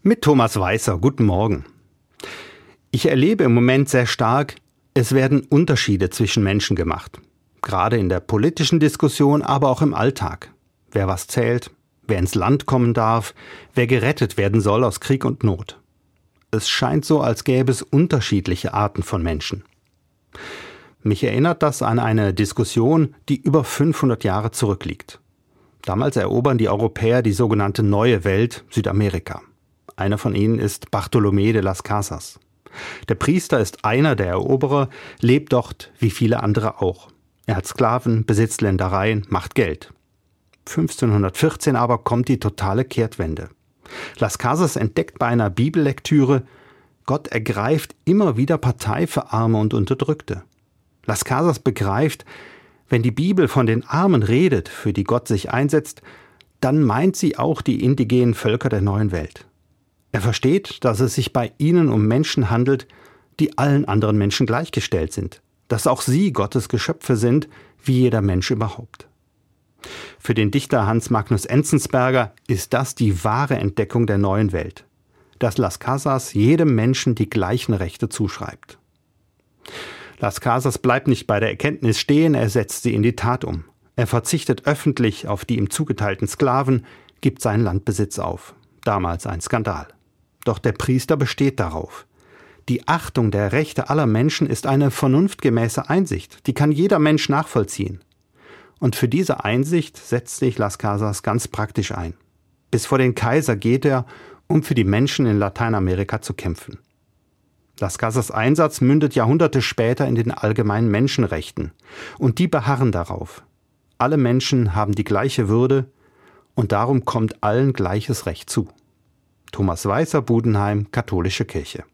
Mit Thomas Weißer, guten Morgen. Ich erlebe im Moment sehr stark, es werden Unterschiede zwischen Menschen gemacht. Gerade in der politischen Diskussion, aber auch im Alltag. Wer was zählt, wer ins Land kommen darf, wer gerettet werden soll aus Krieg und Not. Es scheint so, als gäbe es unterschiedliche Arten von Menschen. Mich erinnert das an eine Diskussion, die über 500 Jahre zurückliegt. Damals erobern die Europäer die sogenannte Neue Welt, Südamerika. Einer von ihnen ist Bartolomé de las Casas. Der Priester ist einer der Eroberer, lebt dort wie viele andere auch. Er hat Sklaven, besitzt Ländereien, macht Geld. 1514 aber kommt die totale Kehrtwende. Las Casas entdeckt bei einer Bibellektüre, Gott ergreift immer wieder Partei für Arme und Unterdrückte. Las Casas begreift, wenn die Bibel von den Armen redet, für die Gott sich einsetzt, dann meint sie auch die indigenen Völker der neuen Welt. Er versteht, dass es sich bei ihnen um Menschen handelt, die allen anderen Menschen gleichgestellt sind, dass auch sie Gottes Geschöpfe sind, wie jeder Mensch überhaupt. Für den Dichter Hans Magnus Enzensberger ist das die wahre Entdeckung der neuen Welt, dass Las Casas jedem Menschen die gleichen Rechte zuschreibt. Las Casas bleibt nicht bei der Erkenntnis stehen, er setzt sie in die Tat um. Er verzichtet öffentlich auf die ihm zugeteilten Sklaven, gibt seinen Landbesitz auf. Damals ein Skandal. Doch der Priester besteht darauf. Die Achtung der Rechte aller Menschen ist eine vernunftgemäße Einsicht, die kann jeder Mensch nachvollziehen. Und für diese Einsicht setzt sich Las Casas ganz praktisch ein. Bis vor den Kaiser geht er, um für die Menschen in Lateinamerika zu kämpfen. Las Casas Einsatz mündet Jahrhunderte später in den allgemeinen Menschenrechten. Und die beharren darauf. Alle Menschen haben die gleiche Würde und darum kommt allen gleiches Recht zu. Thomas Weißer, Budenheim, Katholische Kirche.